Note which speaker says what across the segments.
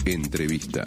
Speaker 1: Entrevista.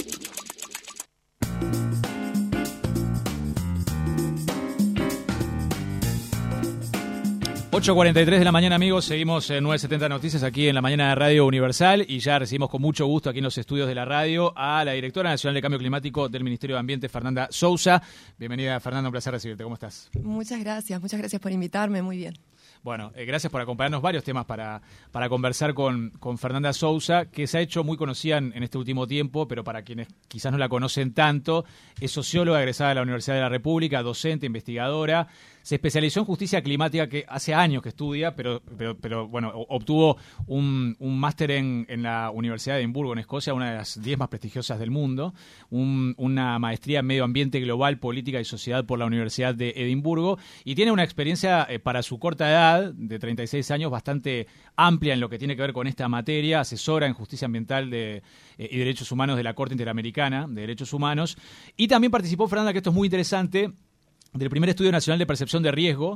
Speaker 2: ...8:43 de la mañana, amigos. Seguimos en 970 Noticias aquí en la mañana de Radio Universal. Y ya recibimos con mucho gusto aquí en los estudios de la radio a la directora nacional de Cambio Climático del Ministerio de Ambiente, Fernanda Sousa. Bienvenida, Fernanda, un placer recibirte. ¿Cómo estás?
Speaker 3: Muchas gracias por invitarme. Muy bien.
Speaker 2: Bueno, gracias por acompañarnos. Varios temas para conversar con Fernanda Sousa, que se ha hecho muy conocida en este último tiempo, pero para quienes quizás no la conocen tanto, es socióloga egresada de la Universidad de la República, docente, investigadora. Se especializó en justicia climática, que hace años que estudia, pero bueno, obtuvo un máster en la Universidad de Edimburgo, en Escocia, una de las 10 más prestigiosas del mundo, una maestría en medio ambiente global, política y sociedad por la Universidad de Edimburgo, y tiene una experiencia para su corta edad, de 36 años, bastante amplia en lo que tiene que ver con esta materia, asesora en justicia ambiental y derechos humanos de la Corte Interamericana de Derechos Humanos, y también participó, Fernanda, que esto es muy interesante, del primer estudio nacional de percepción de riesgo.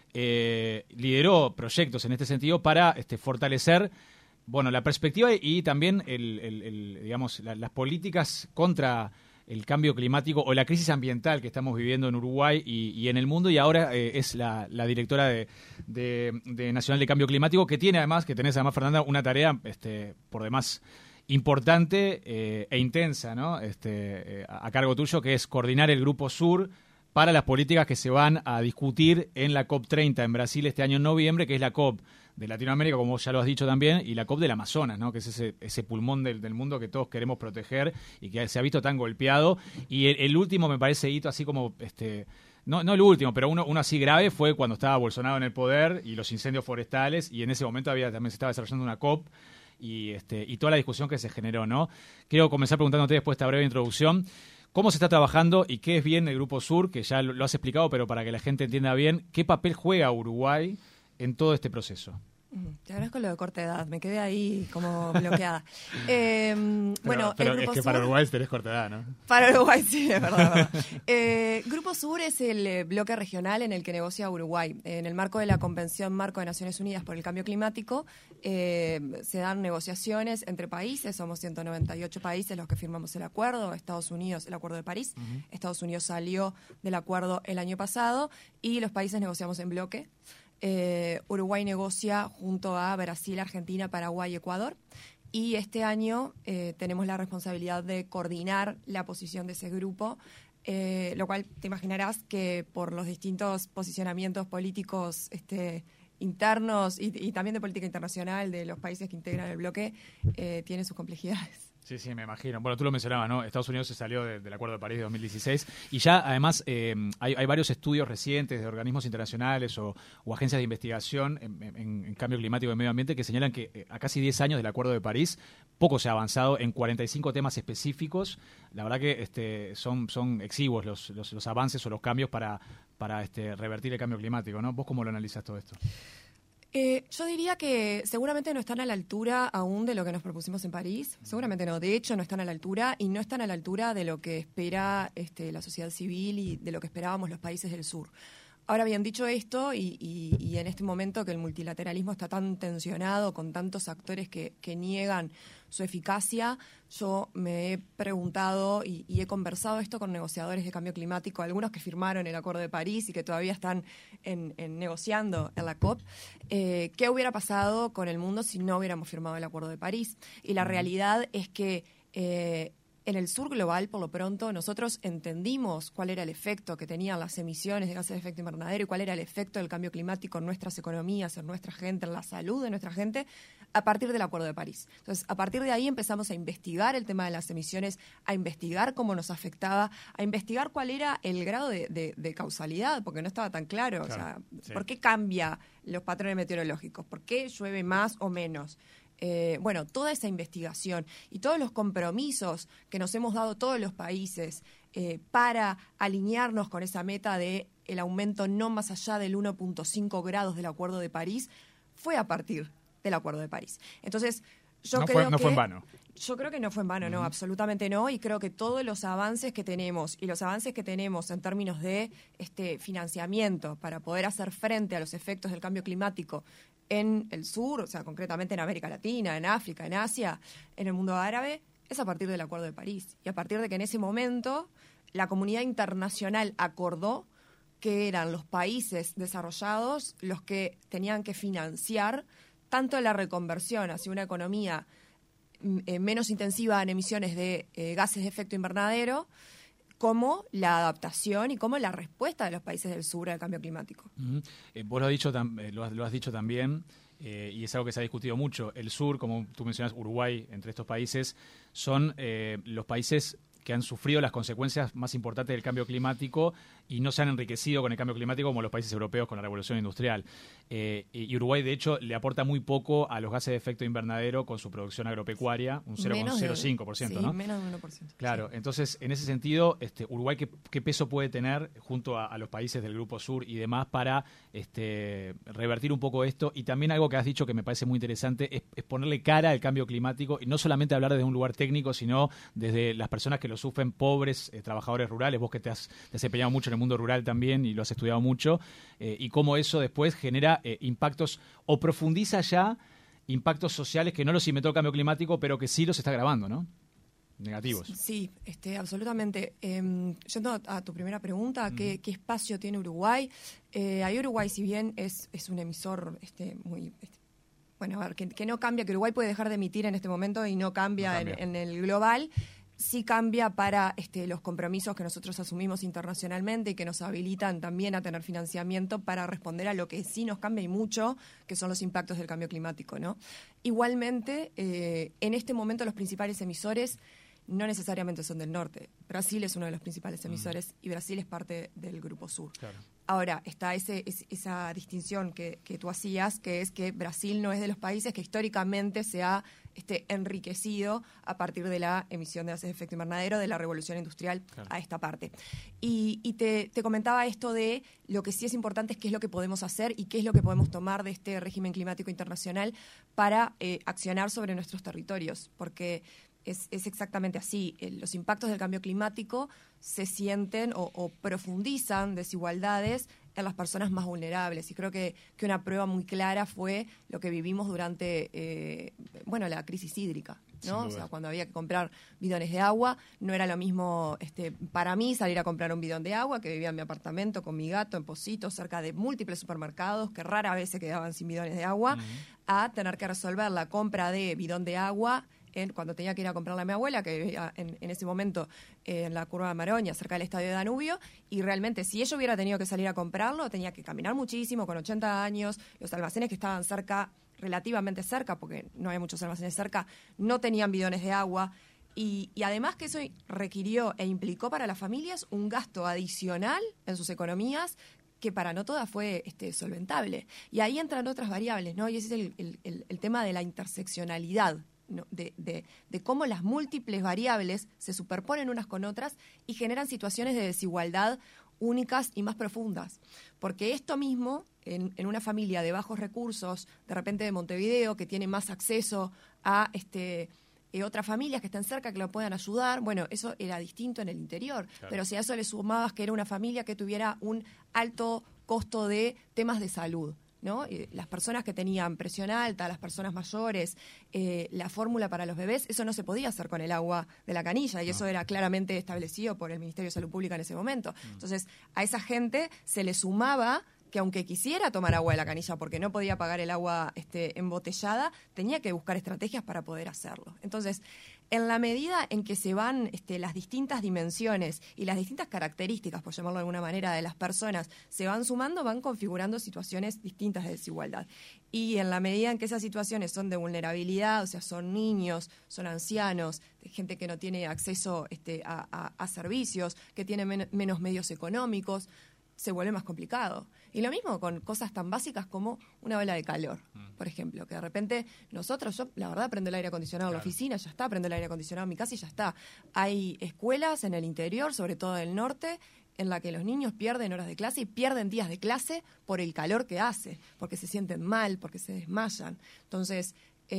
Speaker 2: Lideró proyectos en este sentido para fortalecer, bueno, la perspectiva y también digamos, las políticas contra el cambio climático o la crisis ambiental que estamos viviendo en Uruguay y en el mundo, y ahora es la directora de Nacional de Cambio Climático, que tenés además, Fernanda, una tarea por demás importante e intensa, ¿no? A cargo tuyo, que es coordinar el Grupo Sur para las políticas que se van a discutir en la COP30 en Brasil este año en noviembre, que es la COP de Latinoamérica, como ya lo has dicho también, y la COP del Amazonas, ¿no? Que es ese pulmón del mundo que todos queremos proteger y que se ha visto tan golpeado. Y el último, me parece, hito así como... No el último, pero uno así grave fue cuando estaba Bolsonaro en el poder y los incendios forestales, y en ese momento también se estaba desarrollando una COP y toda la discusión que se generó, ¿no? Quiero comenzar preguntándote, después de esta breve introducción, ¿cómo se está trabajando y qué es bien el Grupo Sur? Que ya lo has explicado, pero para que la gente entienda bien, ¿qué papel juega Uruguay en todo este proceso?
Speaker 3: Te agradezco lo de corta edad, me quedé ahí como bloqueada. Bueno,
Speaker 2: pero
Speaker 3: el Grupo
Speaker 2: es que
Speaker 3: Sur,
Speaker 2: para Uruguay tenés corta edad, ¿no?
Speaker 3: Para Uruguay sí, es verdad. Grupo Sur es el bloque regional en el que negocia Uruguay. En el marco de la Convención Marco de Naciones Unidas por el Cambio Climático, se dan negociaciones entre países. Somos 198 países los que firmamos el acuerdo. Estados Unidos, el Acuerdo de París. Uh-huh. Estados Unidos salió del acuerdo el año pasado y los países negociamos en bloque. Uruguay negocia junto a Brasil, Argentina, Paraguay y Ecuador. Y este año tenemos la responsabilidad de coordinar la posición de ese grupo, lo cual te imaginarás que por los distintos posicionamientos políticos internos y también de política internacional de los países que integran el bloque, tiene sus complejidades.
Speaker 2: Sí, me imagino. Bueno, tú lo mencionabas, ¿no? Estados Unidos se salió del Acuerdo de París de 2016 y ya, además, hay varios estudios recientes de organismos internacionales o agencias de investigación en cambio climático y medio ambiente que señalan que a casi 10 años del Acuerdo de París poco se ha avanzado en 45 temas específicos. La verdad que son exiguos los avances o los cambios para revertir el cambio climático, ¿no? ¿Vos cómo lo analizás todo esto?
Speaker 3: Yo diría que seguramente no están a la altura aún de lo que nos propusimos en París. Seguramente no. De hecho, no están a la altura y no están a la altura de lo que espera la sociedad civil y de lo que esperábamos los países del sur. Ahora bien, dicho esto, y en este momento que el multilateralismo está tan tensionado con tantos actores que niegan su eficacia, yo me he preguntado y he conversado esto con negociadores de cambio climático, algunos que firmaron el Acuerdo de París y que todavía están negociando en la COP, ¿qué hubiera pasado con el mundo si no hubiéramos firmado el Acuerdo de París? Y la realidad es que en el sur global, por lo pronto, nosotros entendimos cuál era el efecto que tenían las emisiones de gases de efecto invernadero y cuál era el efecto del cambio climático en nuestras economías, en nuestra gente, en la salud de nuestra gente, a partir del Acuerdo de París. Entonces, a partir de ahí empezamos a investigar el tema de las emisiones, a investigar cómo nos afectaba, a investigar cuál era el grado de causalidad, porque no estaba tan claro.
Speaker 2: Claro,
Speaker 3: o sea,
Speaker 2: sí.
Speaker 3: ¿Por qué cambia los patrones meteorológicos? ¿Por qué llueve más o menos? Bueno, toda esa investigación y todos los compromisos que nos hemos dado todos los países para alinearnos con esa meta de el aumento no más allá del 1.5 grados del Acuerdo de París fue a partir del Acuerdo de París. Entonces,
Speaker 2: no fue en vano.
Speaker 3: Yo creo que no fue en vano, no, absolutamente no, y creo que todos los avances que tenemos y los avances que tenemos en términos de financiamiento para poder hacer frente a los efectos del cambio climático en el sur, o sea, concretamente en América Latina, en África, en Asia, en el mundo árabe, es a partir del Acuerdo de París y a partir de que en ese momento la comunidad internacional acordó que eran los países desarrollados los que tenían que financiar tanto la reconversión hacia una economía menos intensiva en emisiones de gases de efecto invernadero, como la adaptación y como la respuesta de los países del sur al cambio climático.
Speaker 2: Vos lo has dicho también, y es algo que se ha discutido mucho. El sur, como tú mencionas, Uruguay, entre estos países, son los países que han sufrido las consecuencias más importantes del cambio climático y no se han enriquecido con el cambio climático como los países europeos con la revolución industrial. Y Uruguay, de hecho, le aporta muy poco a los gases de efecto invernadero con su producción agropecuaria, un 0,05%, ¿no?
Speaker 3: Menos de 1%.
Speaker 2: Claro, sí. Entonces, en ese sentido, Uruguay, ¿qué peso puede tener junto a los países del Grupo Sur y demás para revertir un poco esto? Y también algo que has dicho que me parece muy interesante es ponerle cara al cambio climático y no solamente hablar desde un lugar técnico, sino desde las personas que lo sufren, pobres, trabajadores rurales, vos que te has desempeñado mucho en el mundo rural también y lo has estudiado mucho, y cómo eso después genera impactos o profundiza ya impactos sociales que no los inventó el cambio climático, pero que sí los está agravando, ¿no? Negativos.
Speaker 3: Sí, absolutamente. Yendo a tu primera pregunta, ¿qué espacio tiene Uruguay? Ahí Uruguay, si bien es un emisor muy... bueno, a ver, que no cambia, que Uruguay puede dejar de emitir en este momento y no cambia. En el global, sí cambia para los compromisos que nosotros asumimos internacionalmente y que nos habilitan también a tener financiamiento para responder a lo que sí nos cambia y mucho, que son los impactos del cambio climático, ¿no? Igualmente, en este momento los principales emisores no necesariamente son del norte. Brasil es uno de los principales emisores y Brasil es parte del Grupo Sur. Claro. Ahora, está esa distinción que tú hacías, que es que Brasil no es de los países que históricamente se ha enriquecido a partir de la emisión de gases de efecto invernadero, de la revolución industrial, claro, a esta parte. Y te comentaba esto de lo que sí es importante es qué es lo que podemos hacer y qué es lo que podemos tomar de este régimen climático internacional para accionar sobre nuestros territorios, porque es exactamente así. Los impactos del cambio climático se sienten o profundizan desigualdades en las personas más vulnerables. Y creo que una prueba muy clara fue lo que vivimos durante la crisis hídrica, ¿no? O sea, cuando había que comprar bidones de agua, no era lo mismo para mí salir a comprar un bidón de agua, que vivía en mi apartamento con mi gato en Pocitos, cerca de múltiples supermercados que rara vez se quedaban sin bidones de agua, a tener que resolver la compra de bidón de agua cuando tenía que ir a comprarle a mi abuela, que vivía en ese momento en la curva de Maroña, cerca del estadio de Danubio, y realmente si ella hubiera tenido que salir a comprarlo, tenía que caminar muchísimo, con 80 años, los almacenes que estaban cerca, relativamente cerca, porque no hay muchos almacenes cerca, no tenían bidones de agua, y además que eso requirió e implicó para las familias un gasto adicional en sus economías, que para no todas fue solventable. Y ahí entran otras variables, ¿no? Y ese es el tema de la interseccionalidad, ¿no? de cómo las múltiples variables se superponen unas con otras y generan situaciones de desigualdad únicas y más profundas. Porque esto mismo, en una familia de bajos recursos, de repente de Montevideo, que tiene más acceso a otras familias que están cerca que lo puedan ayudar, bueno, eso era distinto en el interior. Claro. Pero si a eso le sumabas que era una familia que tuviera un alto costo de temas de salud, ¿no? Las personas que tenían presión alta, las personas mayores, la fórmula para los bebés, eso no se podía hacer con el agua de la canilla y eso era claramente establecido por el Ministerio de Salud Pública en ese momento. Entonces, a esa gente se le sumaba que aunque quisiera tomar agua de la canilla porque no podía pagar el agua embotellada, tenía que buscar estrategias para poder hacerlo. Entonces, en la medida en que se van las distintas dimensiones y las distintas características, por llamarlo de alguna manera, de las personas, se van sumando, van configurando situaciones distintas de desigualdad. Y en la medida en que esas situaciones son de vulnerabilidad, o sea, son niños, son ancianos, gente que no tiene acceso a servicios, que tiene menos medios económicos, se vuelve más complicado. Y lo mismo con cosas tan básicas como una ola de calor, por ejemplo, que de repente yo la verdad prendo el aire acondicionado en la oficina, ya está, prendo el aire acondicionado en mi casa y ya está. Hay escuelas en el interior, sobre todo del norte, en la que los niños pierden horas de clase y pierden días de clase por el calor que hace, porque se sienten mal, porque se desmayan. Entonces,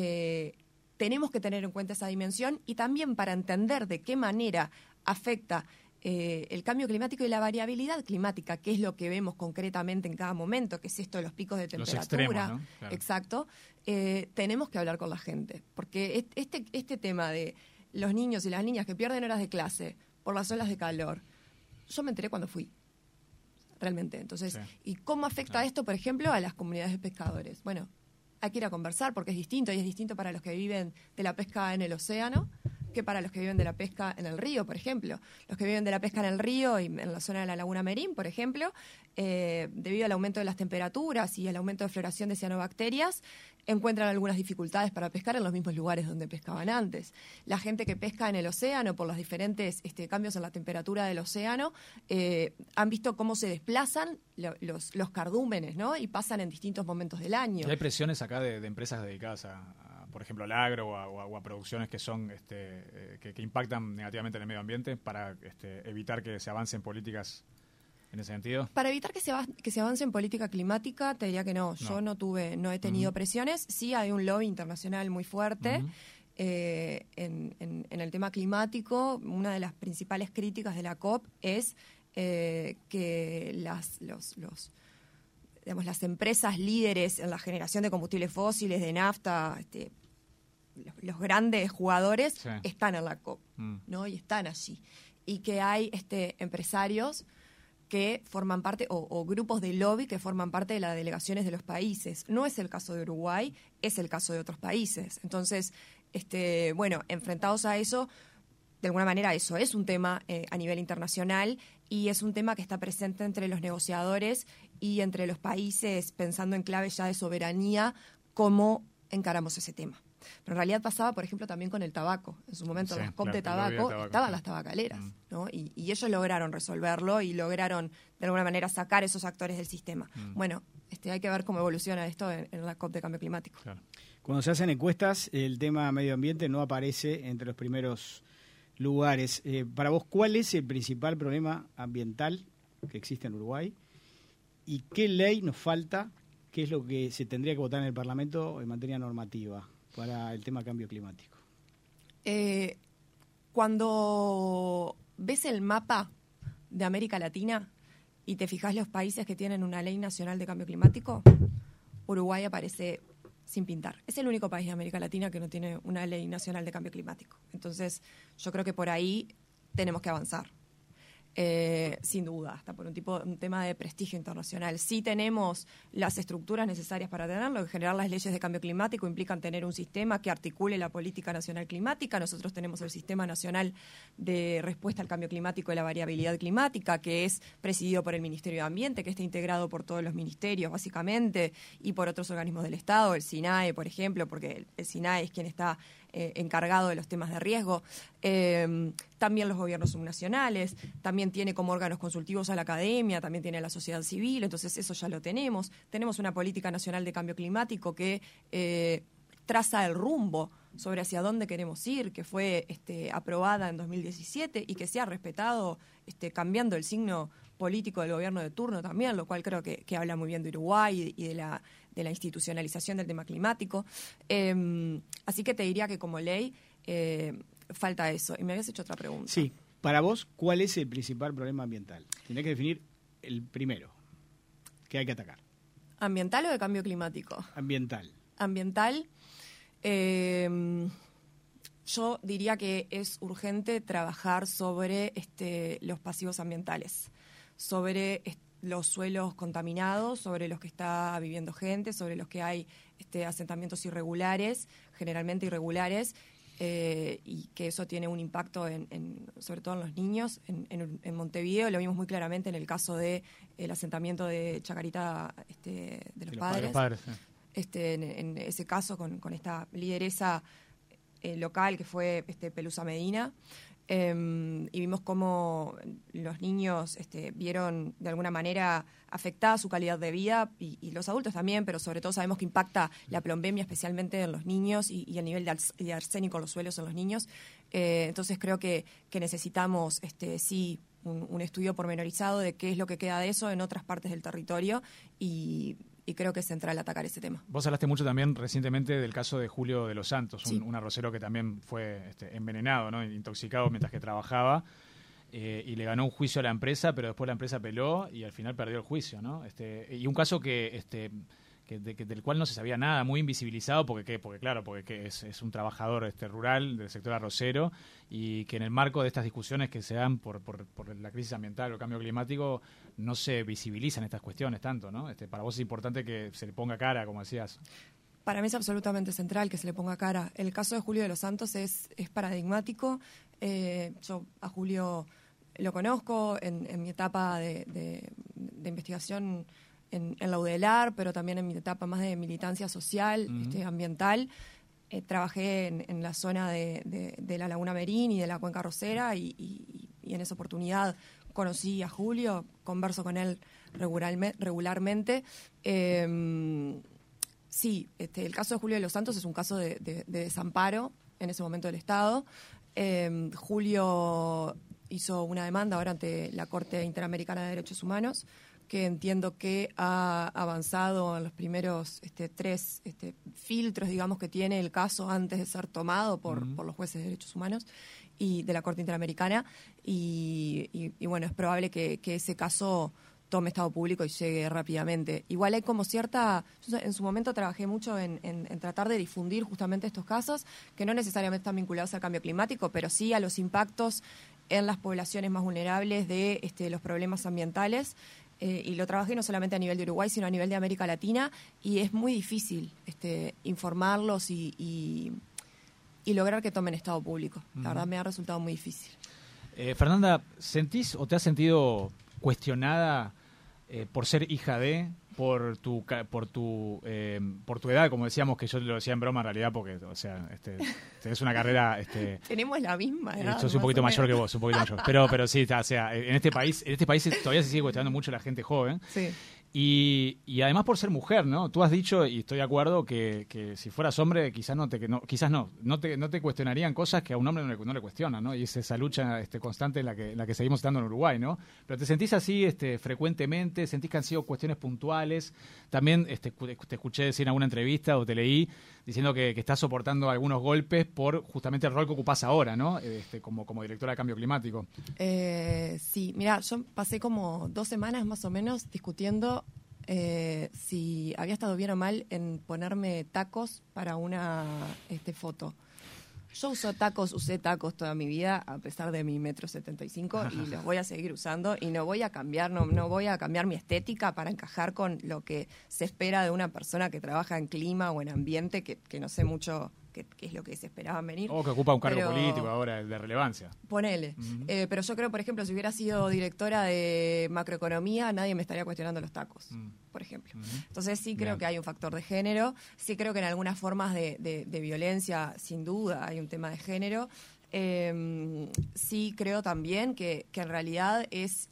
Speaker 3: tenemos que tener en cuenta esa dimensión y también para entender de qué manera afecta el cambio climático y la variabilidad climática, que es lo que vemos concretamente en cada momento, que es esto de los picos de temperatura.
Speaker 2: Los extremos, ¿no? Claro.
Speaker 3: Exacto. Tenemos que hablar con la gente, porque este tema de los niños y las niñas que pierden horas de clase por las olas de calor, yo me enteré cuando fui, realmente. Entonces,
Speaker 2: Sí.
Speaker 3: ¿y cómo afecta esto, por ejemplo, a las comunidades de pescadores? Bueno, hay que ir a conversar porque es distinto, y es distinto para los que viven de la pesca en el océano que para los que viven de la pesca en el río, por ejemplo. Los que viven de la pesca en el río y en la zona de la Laguna Merín, por ejemplo, debido al aumento de las temperaturas y al aumento de floración de cianobacterias, encuentran algunas dificultades para pescar en los mismos lugares donde pescaban antes. La gente que pesca en el océano, por los diferentes cambios en la temperatura del océano, han visto cómo se desplazan los cardúmenes, ¿no? Y pasan en distintos momentos del año.
Speaker 2: ¿Y hay presiones acá de empresas dedicadas por ejemplo, al agro o a producciones que son que impactan negativamente en el medio ambiente para evitar que se avancen políticas en ese sentido?
Speaker 3: Para evitar que se avance en política climática, te diría que no. Yo no he tenido presiones. Sí hay un lobby internacional muy fuerte. En el tema climático, una de las principales críticas de la COP es que las empresas líderes en la generación de combustibles fósiles, de nafta, los grandes jugadores están en la COP, ¿no? Y están allí. Y que hay empresarios que forman parte, o grupos de lobby que forman parte de las delegaciones de los países. No es el caso de Uruguay, es el caso de otros países. Entonces, enfrentados a eso, de alguna manera eso es un tema a nivel internacional y es un tema que está presente entre los negociadores y entre los países, pensando en clave ya de soberanía, cómo encaramos ese tema. Pero en realidad pasaba, por ejemplo, también con el tabaco. En su momento, en las COP de tabaco estaban las tabacaleras, ¿no? Y ellos lograron resolverlo y lograron, de alguna manera, sacar esos actores del sistema. Bueno, hay que ver cómo evoluciona esto en la COP de cambio climático.
Speaker 1: Claro. Cuando se hacen encuestas, el tema medio ambiente no aparece entre los primeros lugares. Para vos, ¿cuál es el principal problema ambiental que existe en Uruguay? ¿Y qué ley nos falta? ¿Qué es lo que se tendría que votar en el Parlamento en materia normativa para el tema cambio climático?
Speaker 3: Cuando ves el mapa de América Latina y te fijas los países que tienen una ley nacional de cambio climático, Uruguay aparece sin pintar. Es el único país de América Latina que no tiene una ley nacional de cambio climático. Entonces, yo creo que por ahí tenemos que avanzar. Sin duda, hasta por un tema de prestigio internacional. Sí tenemos las estructuras necesarias para tenerlo. En general, las leyes de cambio climático implican tener un sistema que articule la política nacional climática. Nosotros tenemos el Sistema Nacional de Respuesta al Cambio Climático y la Variabilidad Climática, que es presidido por el Ministerio de Ambiente, que está integrado por todos los ministerios, básicamente, y por otros organismos del Estado, el SINAE, por ejemplo, porque el SINAE es quien está encargado de los temas de riesgo. También los gobiernos subnacionales, también tiene como órganos consultivos a la academia, también tiene a la sociedad civil, entonces eso ya lo tenemos. Tenemos una política nacional de cambio climático que traza el rumbo sobre hacia dónde queremos ir, que fue aprobada en 2017 y que se ha respetado cambiando el signo político del gobierno de turno también, lo cual creo que habla muy bien de Uruguay y de la institucionalización del tema climático. Así que te diría que como ley falta eso. Y me habías hecho otra pregunta.
Speaker 1: Sí. Para vos, ¿cuál es el principal problema ambiental? Tenés que definir el primero que hay que atacar.
Speaker 3: ¿Ambiental o de cambio climático?
Speaker 1: Ambiental.
Speaker 3: Ambiental. Yo diría que es urgente trabajar sobre los pasivos ambientales, sobre los suelos contaminados, sobre los que está viviendo gente, sobre los que hay asentamientos irregulares, generalmente irregulares, y que eso tiene un impacto sobre todo en los niños. En Montevideo lo vimos muy claramente en el caso del asentamiento de Chacarita de los padres. En ese caso con esta lideresa local que fue Pelusa Medina, y vimos cómo los niños vieron de alguna manera afectada su calidad de vida y los adultos también, pero sobre todo sabemos que impacta la plombemia especialmente en los niños y el nivel de arsénico en los suelos en los niños. Entonces creo que necesitamos sí un estudio pormenorizado de qué es lo que queda de eso en otras partes del territorio y creo que es central atacar ese tema.
Speaker 2: Vos hablaste mucho también recientemente del caso de Julio de los Santos,
Speaker 3: sí.
Speaker 2: un arrocero que también fue envenenado, ¿no? Intoxicado mientras que trabajaba, y le ganó un juicio a la empresa, pero después la empresa apeló y al final perdió el juicio, ¿no? Y un caso que del cual no se sabía nada, muy invisibilizado, porque es un trabajador rural del sector arrocero, y que en el marco de estas discusiones que se dan por la crisis ambiental o el cambio climático no se visibilizan estas cuestiones tanto, ¿no? Para vos es importante que se le ponga cara, como decías.
Speaker 3: Para mí es absolutamente central que se le ponga cara. El caso de Julio de los Santos es paradigmático. Yo a Julio lo conozco en mi etapa de investigación en la UDELAR, pero también en mi etapa más de militancia social, ambiental. Trabajé en la zona de la Laguna Merín y de la Cuenca Arrocera y en esa oportunidad conocí a Julio, converso con él regularmente. Sí, el caso de Julio de los Santos es un caso de desamparo en ese momento del Estado. Julio hizo una demanda ahora ante la Corte Interamericana de Derechos Humanos, que entiendo que ha avanzado en los primeros 3 filtros, digamos, que tiene el caso antes de ser tomado por los jueces de derechos humanos y de la Corte Interamericana. Y bueno, es probable que ese caso tome estado público y llegue rápidamente. Igual hay como cierta... Yo en su momento trabajé mucho en tratar de difundir justamente estos casos, que no necesariamente están vinculados al cambio climático, pero sí a los impactos en las poblaciones más vulnerables de los problemas ambientales. Y lo trabajé no solamente a nivel de Uruguay, sino a nivel de América Latina, y es muy difícil informarlos y lograr que tomen estado público. La verdad me ha resultado muy difícil.
Speaker 2: Fernanda, ¿sentís o te has sentido cuestionada por ser hija de, por tu edad, como decíamos, que yo lo decía en broma en realidad, porque, o sea, tenés una carrera...
Speaker 3: Tenemos la misma edad.
Speaker 2: Yo soy un poquito mayor que vos, un poquito mayor. Pero sí, o sea, en este país todavía se sigue cuestionando mucho la gente joven.
Speaker 3: Sí.
Speaker 2: Y además por ser mujer, ¿no? Tú has dicho, y estoy de acuerdo, que si fueras hombre quizás no te cuestionarían cosas que a un hombre no le cuestionan, ¿no? Y es esa lucha constante en la que seguimos estando en Uruguay, ¿no? Pero ¿te sentís así frecuentemente? ¿Sentís que han sido cuestiones puntuales? También te escuché decir en alguna entrevista o te leí diciendo que estás soportando algunos golpes por justamente el rol que ocupás ahora, ¿no? Como directora de Cambio Climático.
Speaker 3: Sí, mira, yo pasé como 2 semanas más o menos discutiendo si había estado bien o mal en ponerme tacos para una foto. Yo usé tacos toda mi vida, a pesar de mi 1,75 m, y los voy a seguir usando, y no voy a cambiar mi estética para encajar con lo que se espera de una persona que trabaja en clima o en ambiente, que no sé mucho qué es lo que se esperaban venir.
Speaker 2: O que ocupa un cargo político ahora de relevancia.
Speaker 3: Ponele. Pero yo creo, por ejemplo, si hubiera sido directora de macroeconomía, nadie me estaría cuestionando los tacos, por ejemplo. Entonces sí creo que hay un factor de género, sí creo que en algunas formas de violencia, sin duda, hay un tema de género. Sí creo también que en realidad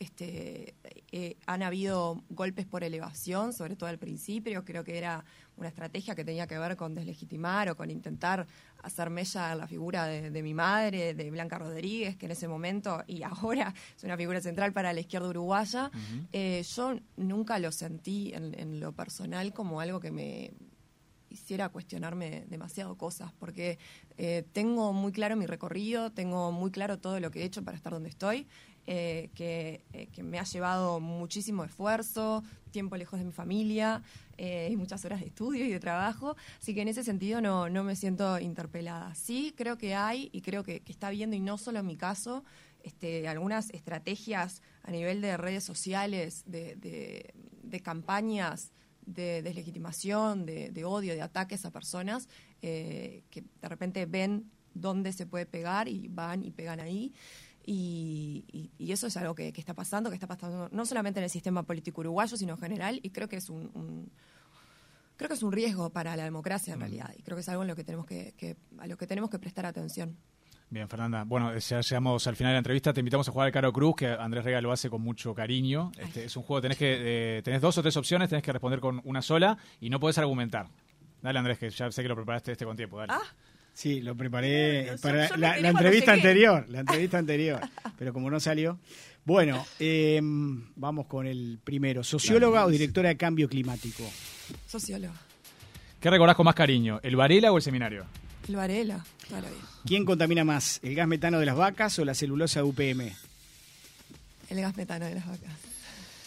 Speaker 3: han habido golpes por elevación, sobre todo al principio. Creo que era una estrategia que tenía que ver con deslegitimar o con intentar hacer mella en la figura de mi madre, de Blanca Rodríguez, que en ese momento y ahora es una figura central para la izquierda uruguaya. Yo nunca lo sentí en lo personal como algo que me hiciera cuestionarme demasiado cosas, porque tengo muy claro mi recorrido, tengo muy claro todo lo que he hecho para estar donde estoy, que me ha llevado muchísimo esfuerzo, tiempo lejos de mi familia, y muchas horas de estudio y de trabajo, así que en ese sentido no me siento interpelada. Sí, creo que hay, y creo que está habiendo, y no solo en mi caso, algunas estrategias a nivel de redes sociales, de campañas de deslegitimación, de odio, de ataques a personas que de repente ven dónde se puede pegar y van y pegan ahí. Y eso es algo que está pasando no solamente en el sistema político uruguayo, sino en general, y creo que es un riesgo para la democracia en realidad, y creo que es algo en lo que tenemos a lo que tenemos que prestar atención.
Speaker 2: Bien, Fernanda. Bueno, ya llegamos al final de la entrevista. Te invitamos a jugar al Caro Cruz, que Andrés Rega lo hace con mucho cariño. Es un juego, tenés 2 o 3 opciones, tenés que responder con una sola y no podés argumentar. Dale, Andrés, que ya sé que lo preparaste con tiempo. Dale.
Speaker 1: Sí, lo preparé para la entrevista anterior. La entrevista anterior. Pero como no salió. Bueno, vamos con el primero. ¿Socióloga o directora de Cambio Climático?
Speaker 3: Socióloga.
Speaker 2: ¿Qué recordás con más cariño, el Varela o el seminario?
Speaker 3: El Varela, toda la vida.
Speaker 1: ¿Quién contamina más, el gas metano de las vacas o la celulosa de UPM?
Speaker 3: El gas metano de las vacas.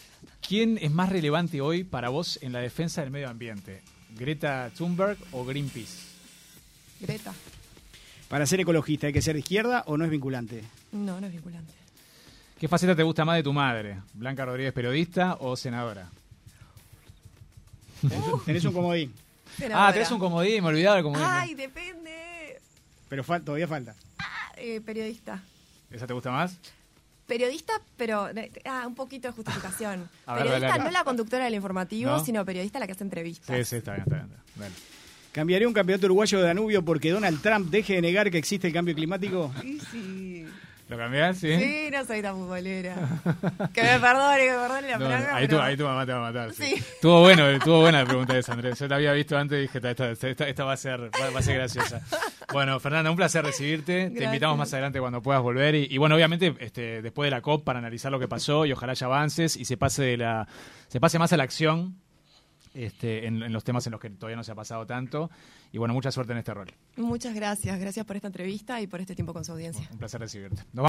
Speaker 2: ¿Quién es más relevante hoy para vos en la defensa del medio ambiente? ¿Greta Thunberg o Greenpeace?
Speaker 3: Greta.
Speaker 1: Para ser ecologista, ¿hay que ser de izquierda o no es vinculante?
Speaker 3: No, no es vinculante.
Speaker 2: ¿Qué faceta te gusta más de tu madre? ¿Blanca Rodríguez, periodista o senadora?
Speaker 1: Tenés un comodín,
Speaker 3: Senadora.
Speaker 2: Tenés un comodín, me olvidaba el comodín.
Speaker 3: Ay, depende.
Speaker 1: pero todavía falta.
Speaker 3: Periodista.
Speaker 2: ¿Esa te gusta más?
Speaker 3: Periodista, pero un poquito de justificación.
Speaker 2: A ver,
Speaker 3: Periodista,
Speaker 2: dale.
Speaker 3: no la conductora del informativo,
Speaker 2: ¿No?
Speaker 3: sino periodista la que hace entrevistas.
Speaker 2: Sí, está bien. Dale.
Speaker 1: ¿Cambiaría un campeonato uruguayo de Danubio porque Donald Trump deje de negar que existe el cambio climático?
Speaker 3: Sí.
Speaker 2: ¿Lo cambiás? Sí.
Speaker 3: Sí, no soy tan futbolera. que me perdone la
Speaker 2: No,
Speaker 3: palabra.
Speaker 2: ahí tu mamá te va a matar. Sí.
Speaker 3: Sí.
Speaker 2: Estuvo buena la pregunta esa, Andrés. Yo la había visto antes y dije, esta va a ser graciosa. Bueno, Fernanda, un placer recibirte.
Speaker 3: Gracias.
Speaker 2: Te invitamos más adelante cuando puedas volver. Y bueno, obviamente, después de la COP para analizar lo que pasó y ojalá haya avances y se pase más a la acción en los temas en los que todavía no se ha pasado tanto. Y bueno, mucha suerte en este rol.
Speaker 3: Muchas gracias. Gracias por esta entrevista y por este tiempo con su audiencia.
Speaker 2: Un placer recibirte. Nos